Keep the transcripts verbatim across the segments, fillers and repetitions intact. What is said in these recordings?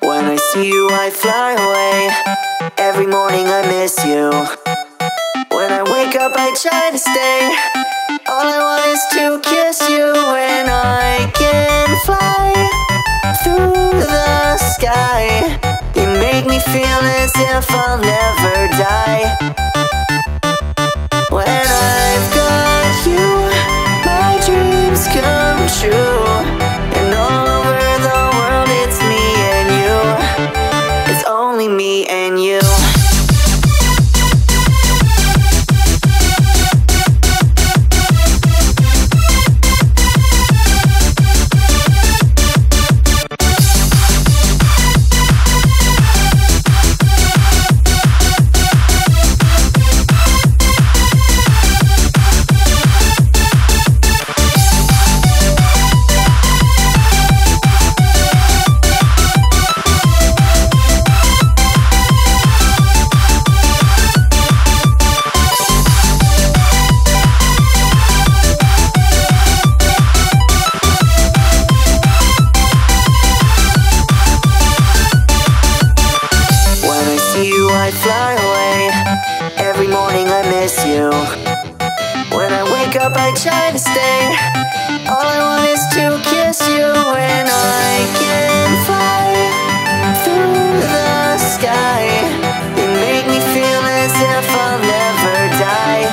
When I see you, I fly away. Every morning I miss you. When I wake up, I try to stay. All I want is to kiss you. When I can fly through the sky, you make me feel as if I'll never die. When I've got you, my dreams come true. And all over the world it's me and you. It's only me and you. I fly away. Every morning I miss you. When I wake up I try to stay. All I want is to kiss you. When I can fly through the sky, you make me feel as if I'll never die.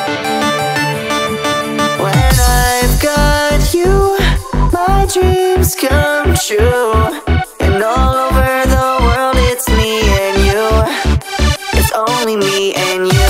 When I've got you, my dreams come true. And all over the world it's me and you. It's only me and you.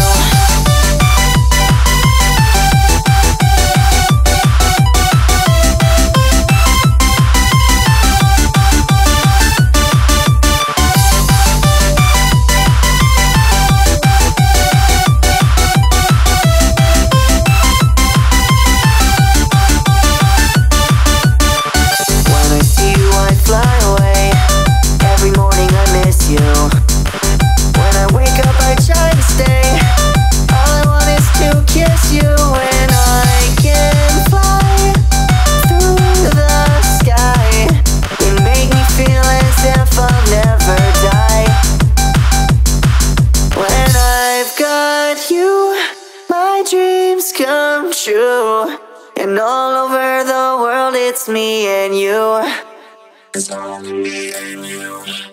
When I see you, I fly away. Every morning I miss you. When I wake up I try to stay. All I want is to kiss you. When I can fly through the sky, you make me feel as if I'll never die. When I've got you, my dreams come true. And all over the world it's me and you. It's only me and you.